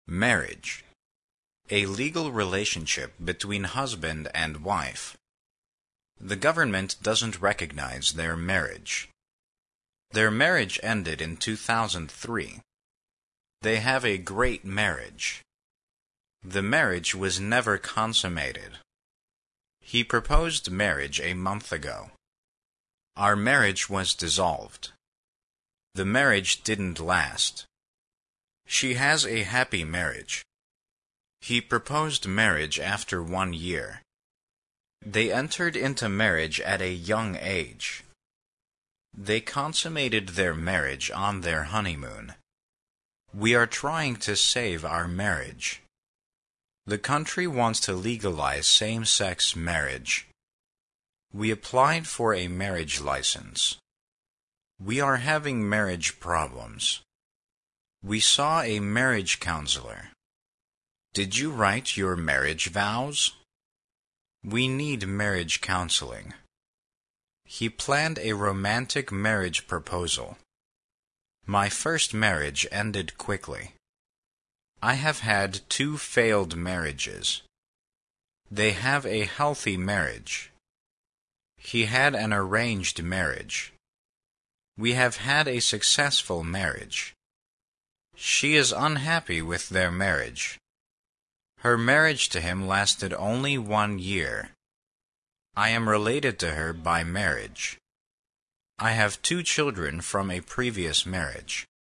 Marriage. A legal relationship between husband and wife. The government doesn't recognize their marriage. Their marriage ended in 2003. They have a great marriage. The marriage was never consummated. He proposed marriage a month ago. Our marriage was dissolved. The marriage didn't last. She has a happy marriage. He proposed marriage after 1 year. They entered into marriage at a young age. They consummated their marriage on their honeymoon. We are trying to save our marriage. The country wants to legalize same-sex marriage. We applied for a marriage license. We are having marriage problems. We saw a marriage counselor. Did you write your marriage vows? We need marriage counseling. He planned a romantic marriage proposal. My first marriage ended quickly. I have had 2 failed marriages. They have a healthy marriage. He had an arranged marriage. We have had a successful marriage. She is unhappy with their marriage. Her marriage to him lasted only 1 year. I am related to her by marriage. I have 2 children from a previous marriage.